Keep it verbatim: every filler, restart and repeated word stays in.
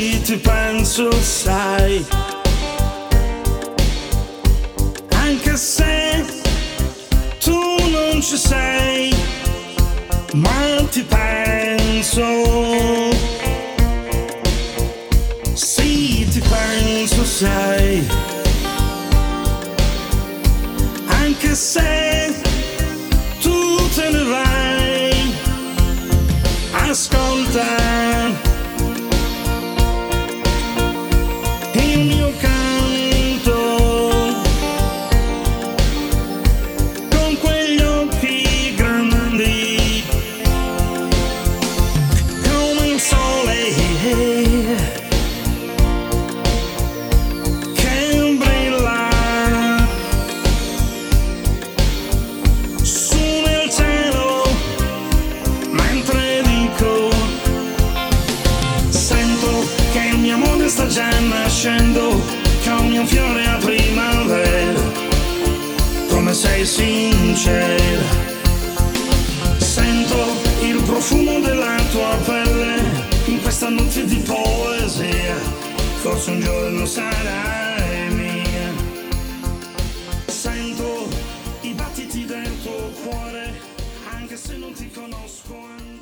sì, ti penso, sai, anche se tu non ci sei, ma ti penso, sì, ti penso, sai, anche se tu te ne vai, ascolta il mio canto, con quegli occhi grandi, come il sole che brilla su nel cielo, mentre dico, sento che il mio amore sta già nascendo come un fiore a primavera, come sei sincera, sento il profumo della tua pelle in questa notte di poesia, forse un giorno sarai mia, sento i battiti del tuo cuore anche se non ti conosco ancora.